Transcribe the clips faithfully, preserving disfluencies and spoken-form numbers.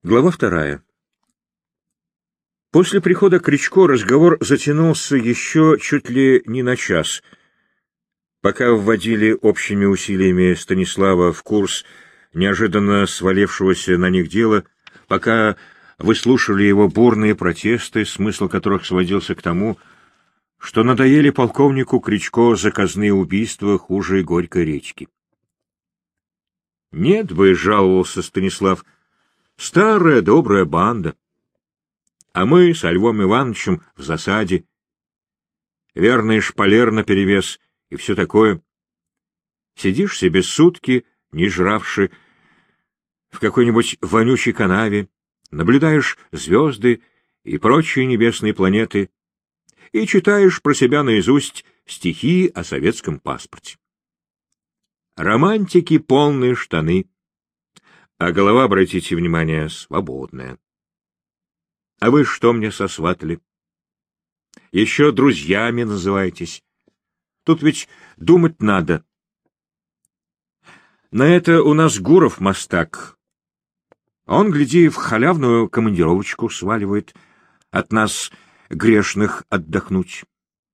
Глава вторая. После прихода Кричко разговор затянулся еще чуть ли не на час. Пока вводили общими усилиями Станислава в курс неожиданно свалившегося на них дела, пока выслушивали его бурные протесты, смысл которых сводился к тому, что надоели полковнику Кричко заказные убийства хуже Горькой речки. «Нет бы», — жаловался Станислав, — «старая добрая банда. А мы с Львом Ивановичем в засаде. Верный шпалер наперевес и все такое. Сидишь себе сутки, не жравши, в какой-нибудь вонючей канаве, наблюдаешь звезды и прочие небесные планеты и читаешь про себя наизусть стихи о советском паспорте. Романтики полные штаны, а голова, обратите внимание, свободная. А вы что мне сосватали? Еще друзьями называетесь. Тут ведь думать надо. На это у нас Гуров мастак. Он, гляди, в халявную командировочку сваливает от нас, грешных, отдохнуть.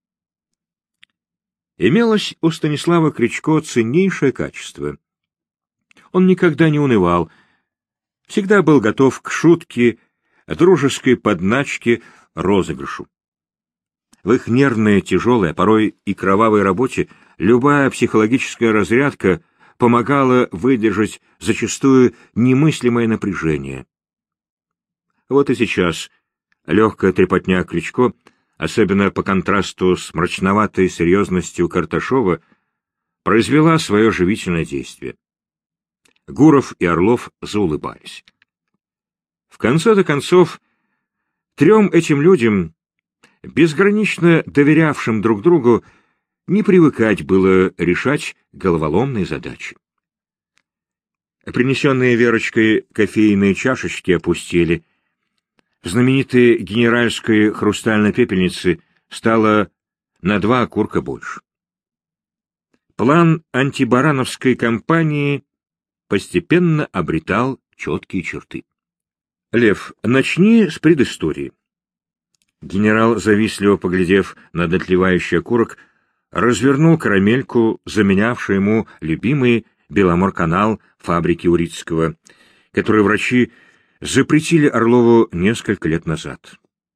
Имелось у Станислава Кричко ценнейшее качество. Он никогда не унывал, всегда был готов к шутке, дружеской подначке, розыгрышу. В их нервной, тяжелой, а порой и кровавой работе любая психологическая разрядка помогала выдержать зачастую немыслимое напряжение. Вот и сейчас легкая трепотня Кричко, особенно по контрасту с мрачноватой серьезностью Карташова, произвела свое живительное действие. Гуров и Орлов заулыбались. В конце-то концов, трем этим людям, безгранично доверявшим друг другу, не привыкать было решать головоломные задачи. Принесенные Верочкой кофейные чашечки опустели. В знаменитой генеральской хрустальной пепельнице стало на два окурка больше. План антибарановской кампании постепенно обретал четкие черты. Лев, начни с предыстории. Генерал, завистливо поглядев на дотлевающий окурок, развернул карамельку, заменявшую ему любимый Беломорканал фабрики Урицкого, который врачи запретили Орлову несколько лет назад.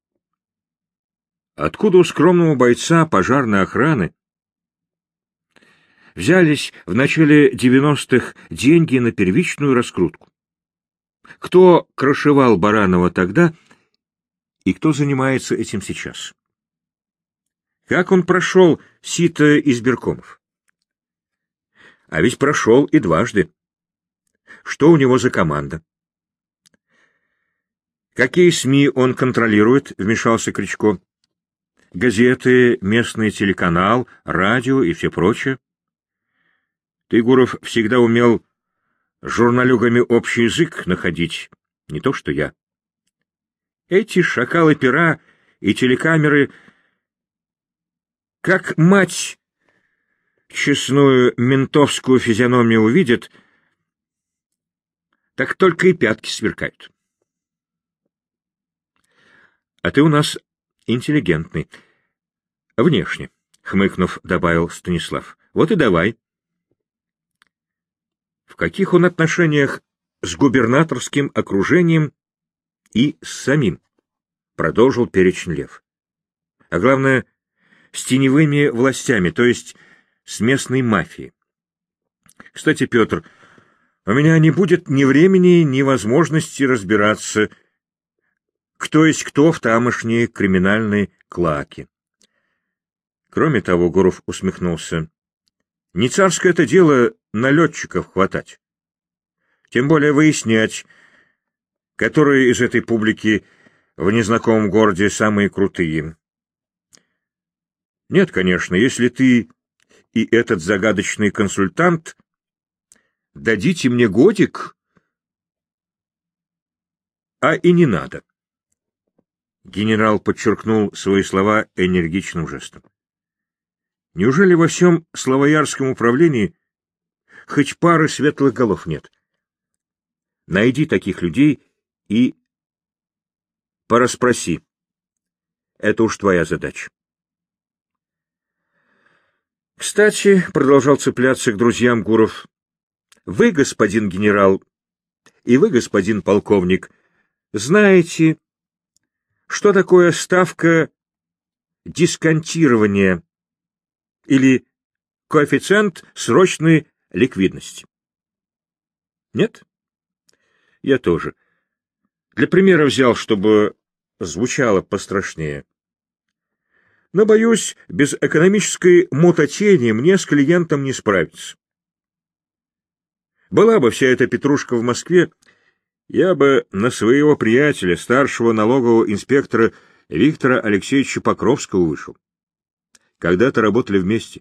Откуда у скромного бойца пожарной охраны взялись в начале девяностых деньги на первичную раскрутку? Кто крышевал Баранова тогда и кто занимается этим сейчас? Как он прошел сито избиркомов? А ведь прошел и дважды. Что у него за команда? Какие СМИ он контролирует, вмешался Кричко. Газеты, местный телеканал, радио и все прочее. Ты, Гуров, всегда умел с журналюгами общий язык находить, не то что я. Эти шакалы пера и телекамеры, как мать честную ментовскую физиономию увидят, так только и пятки сверкают. А ты у нас интеллигентный. Внешне, хмыкнув, добавил Станислав. Вот и давай. В каких он отношениях с губернаторским окружением и с самим? Продолжил перечень Лев. А главное, с теневыми властями, то есть с местной мафией. Кстати, Петр, у меня не будет ни времени, ни возможности разбираться, кто есть кто в тамошней криминальной клаке. Кроме того, Гуров усмехнулся, не царское это дело налетчиков хватать. Тем более выяснять, которые из этой публики в незнакомом городе самые крутые. Нет, конечно, если ты и этот загадочный консультант дадите мне годик, а и не надо. Генерал подчеркнул свои слова энергичным жестом. Неужели во всем Славоярском управлении хоть пары светлых голов нет? Найди таких людей и пораспроси. Это уж твоя задача. Кстати, — продолжал цепляться к друзьям Гуров, — вы, господин генерал, и вы, господин полковник, знаете, что такое ставка дисконтирования или коэффициент срочной ликвидности? Нет? Я тоже. Для примера взял, чтобы звучало пострашнее. Но, боюсь, без экономической мутатени мне с клиентом не справиться. Была бы вся эта петрушка в Москве, я бы на своего приятеля, старшего налогового инспектора Виктора Алексеевича Покровского вышел. Когда-то работали вместе.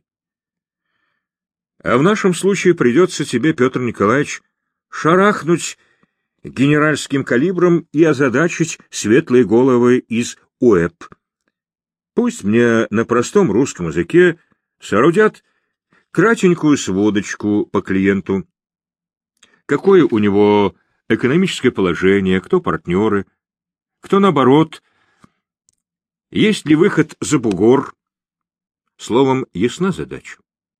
А в нашем случае придется тебе, Петр Николаевич, шарахнуть генеральским калибром и озадачить светлые головы из УЭП. Пусть мне на простом русском языке соорудят кратенькую сводочку по клиенту. Какое у него экономическое положение, кто партнеры, кто наоборот, есть ли выход за бугор. Словом, ясна задача.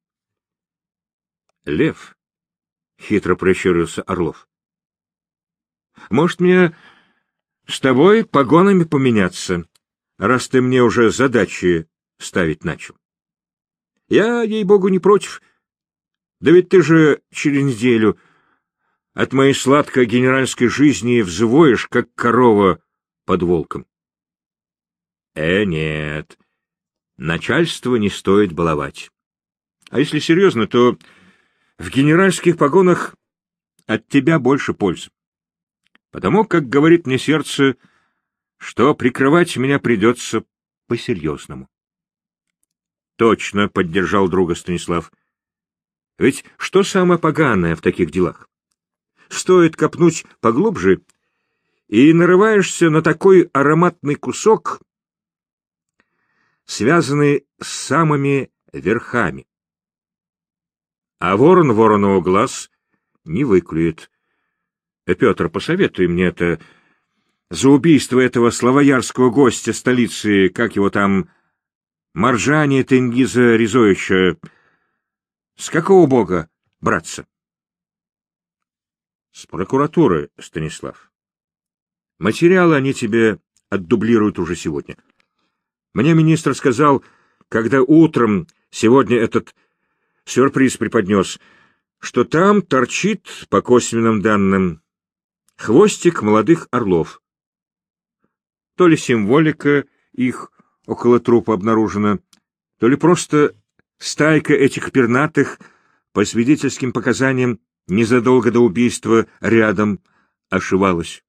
Лев, — хитро прищурился Орлов, — может, мне с тобой погонами поменяться, раз ты мне уже задачи ставить начал? Я, ей-богу, не против. Да ведь ты же через неделю от моей сладкой генеральской жизни взвоишь, как корова под волком. Э, нет, начальство не стоит баловать. А если серьезно, то в генеральских погонах от тебя больше пользы. Потому, как говорит мне сердце, что прикрывать меня придется по-серьезному. Точно, — поддержал друга Станислав. Ведь что самое поганое в таких делах? Стоит копнуть поглубже, и нарываешься на такой ароматный кусок, связанный с самыми верхами. А ворон воронового глаз не выклюет. Петр, посоветуй мне это за убийство этого славоярского гостя столицы, как его там, Маржани Тенгиза Резоевича. С какого бога, братца? С прокуратуры, Станислав. Материалы они тебе отдублируют уже сегодня. Мне министр сказал, когда утром сегодня этот сюрприз преподнес, что там торчит, по косвенным данным, хвостик молодых орлов. То ли символика их около трупа обнаружена, то ли просто стайка этих пернатых, по свидетельским показаниям, незадолго до убийства рядом ошивалась.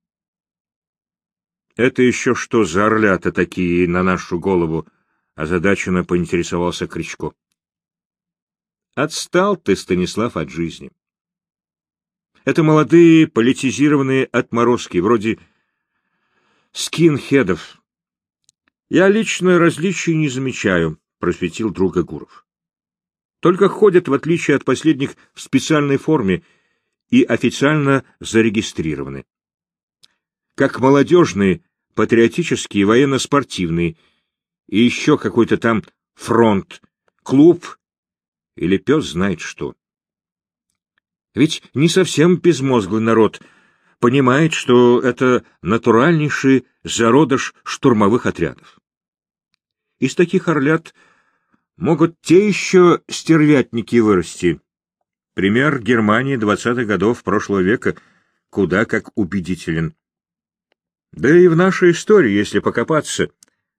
Это еще что за орлята такие на нашу голову? Озадаченно поинтересовался Кричко. Отстал ты, Станислав, от жизни. Это молодые политизированные отморозки, вроде скинхедов. Я лично различий не замечаю, просветил друга Гуров. Только ходят, в отличие от последних, в специальной форме и официально зарегистрированы. Как молодежный, патриотический, военно-спортивный и еще какой-то там фронт, клуб или пес знает что. Ведь не совсем безмозглый народ понимает, что это натуральнейший зародыш штурмовых отрядов. Из таких орлят могут те еще стервятники вырасти. Пример Германии двадцатых годов прошлого века куда как убедителен. Да и в нашей истории, если покопаться.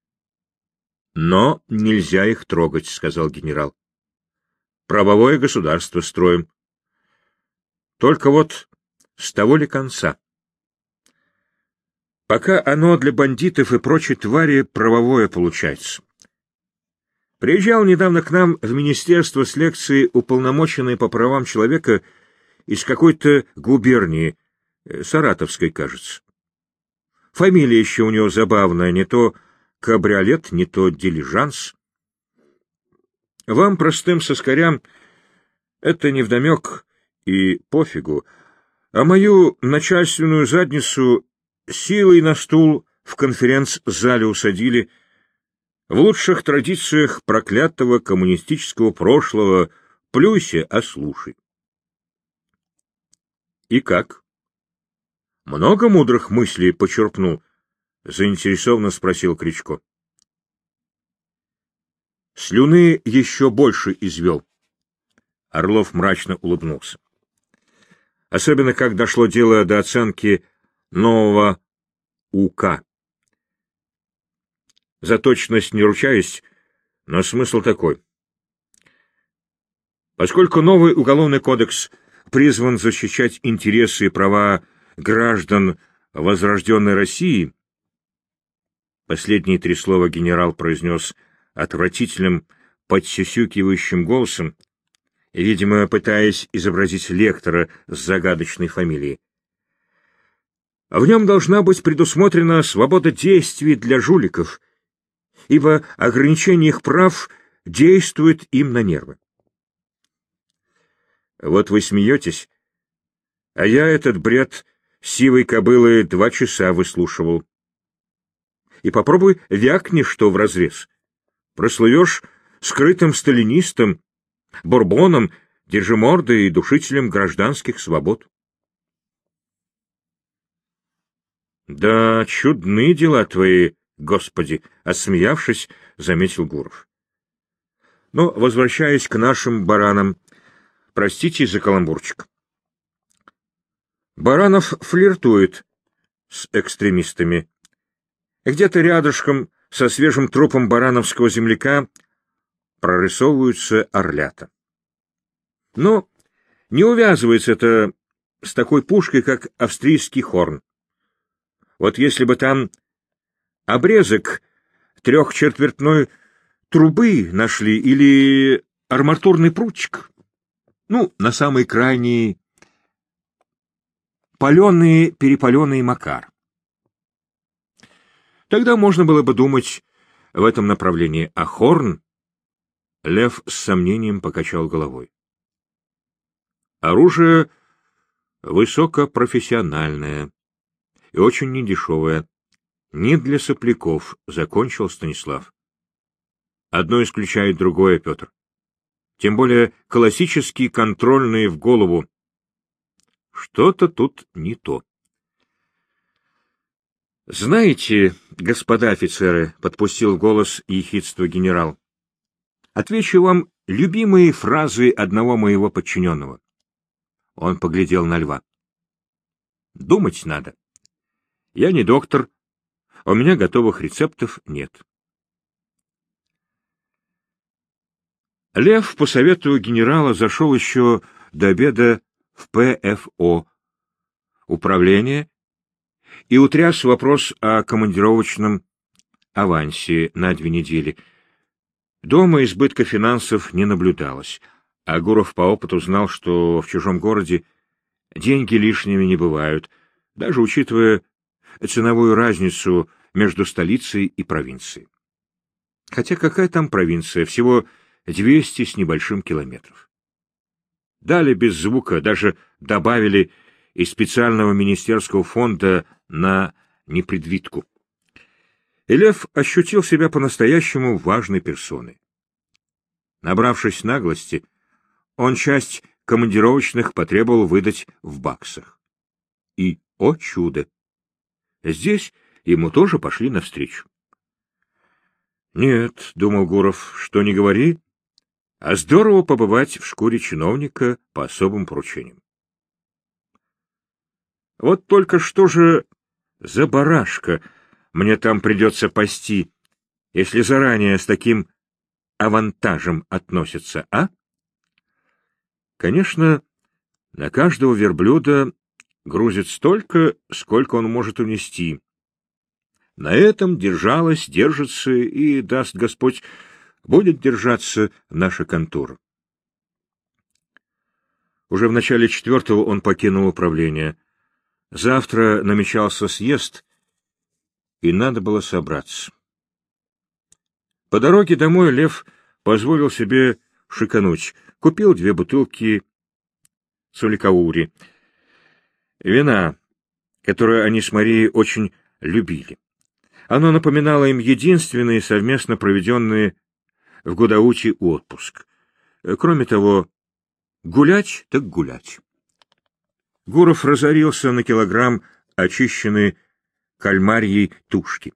Но нельзя их трогать, — сказал генерал. Правовое государство строим. Только вот с того ли конца? Пока оно для бандитов и прочей твари правовое получается. Приезжал недавно к нам в министерство с лекцией уполномоченный по правам человека из какой-то губернии, Саратовской, кажется. Фамилия еще у него забавная, не то кабриолет, не то дилижанс. Вам, простым соскарям, это невдомек и пофигу, а мою начальственную задницу силой на стул в конференц-зале усадили, в лучших традициях проклятого коммунистического прошлого плюйся, а слушай. И как? Много мудрых мыслей почерпнул? Заинтересованно спросил Кричко. Слюны еще больше извел. Орлов мрачно улыбнулся. Особенно, как дошло дело до оценки нового УК. За точность не ручаюсь, но смысл такой. Поскольку новый уголовный кодекс призван защищать интересы и права граждан возрожденной России, последние три слова генерал произнес отвратительным, подсюсюкивающим голосом, видимо, пытаясь изобразить лектора с загадочной фамилией. В нем должна быть предусмотрена свобода действий для жуликов, ибо ограничение их прав действует им на нервы. Вот вы смеетесь, а я этот бред сивой кобылы два часа выслушивал. И попробуй вякни что вразрез. Прослывешь скрытым сталинистом, бурбоном, держимордой и душителем гражданских свобод. Да, чудны дела твои, Господи, отсмеявшись, заметил Гуров. Но, возвращаясь к нашим баранам, простите за каламбурчик. Баранов флиртует с экстремистами. Где-то рядышком со свежим трупом барановского земляка прорисовываются орлята. Но не увязывается это с такой пушкой, как австрийский хорн. Вот если бы там обрезок трехчетвертной трубы нашли или арматурный прутчик, ну, на самый крайний паленый-перепаленный Макар. Тогда можно было бы думать в этом направлении, а хорн... Лев с сомнением покачал головой. Оружие высокопрофессиональное и очень недешевое. Не для сопляков, закончил Станислав. Одно исключает другое, Петр. Тем более классические контрольные в голову. Что-то тут не то. Знаете, господа офицеры, подпустил голос ехидства генерал, отвечу вам любимые фразы одного моего подчиненного. Он поглядел на Льва. Думать надо. Я не доктор, у меня готовых рецептов нет. Лев по совету генерала зашел еще до обеда в ПФО, управление, и утряс вопрос о командировочном авансе на две недели. Дома избытка финансов не наблюдалось, а Гуров по опыту знал, что в чужом городе деньги лишними не бывают, даже учитывая ценовую разницу между столицей и провинцией. Хотя какая там провинция, всего двести с небольшим километров. Дали без звука, даже добавили из специального министерского фонда на непредвидку. И Лев ощутил себя по-настоящему важной персоной. Набравшись наглости, он часть командировочных потребовал выдать в баксах. И, о чудо! Здесь ему тоже пошли навстречу. Нет, — думал Гуров, — что ни говори, а здорово побывать в шкуре чиновника по особым поручениям. Вот только что же за барашка мне там придется пасти, если заранее с таким авантажем относятся, а? Конечно, на каждого верблюда грузит столько, сколько он может унести. На этом держалась, держится и, даст Господь, будет держаться наша контора. Уже в начале четвертого он покинул управление. Завтра намечался съезд, и надо было собраться. По дороге домой Лев позволил себе шикануть. Купил две бутылки суликаури. Вина, которое они с Марией очень любили. Оно напоминало им единственный совместно проведенный в Гудауте отпуск. Кроме того, гулять так гулять. Гуров разорился на килограмм очищенной кальмарьей тушки.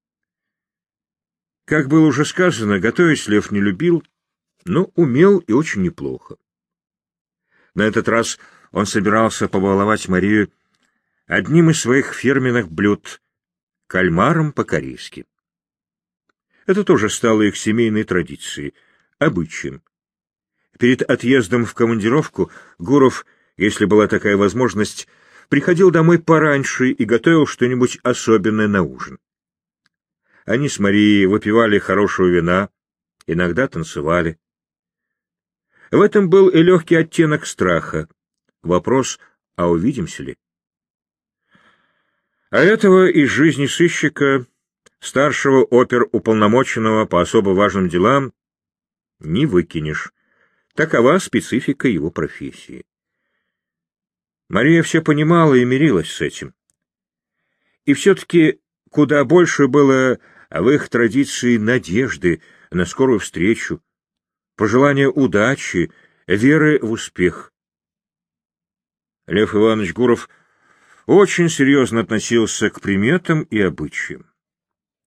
Как было уже сказано, готовить Лев не любил, но умел и очень неплохо. На этот раз он собирался побаловать Марию одним из своих фирменных блюд — кальмаром по-корейски. Это тоже стало их семейной традицией, обычаем. Перед отъездом в командировку Гуров, если была такая возможность, приходил домой пораньше и готовил что-нибудь особенное на ужин. Они с Марией выпивали хорошего вина, иногда танцевали. В этом был и легкий оттенок страха. Вопрос, а увидимся ли? А этого из жизни сыщика, старшего оперуполномоченного по особо важным делам, не выкинешь. Такова специфика его профессии. Мария все понимала и мирилась с этим. И все-таки куда больше было в их традиции надежды на скорую встречу, пожелания удачи, веры в успех. Лев Иванович Гуров очень серьезно относился к приметам и обычаям.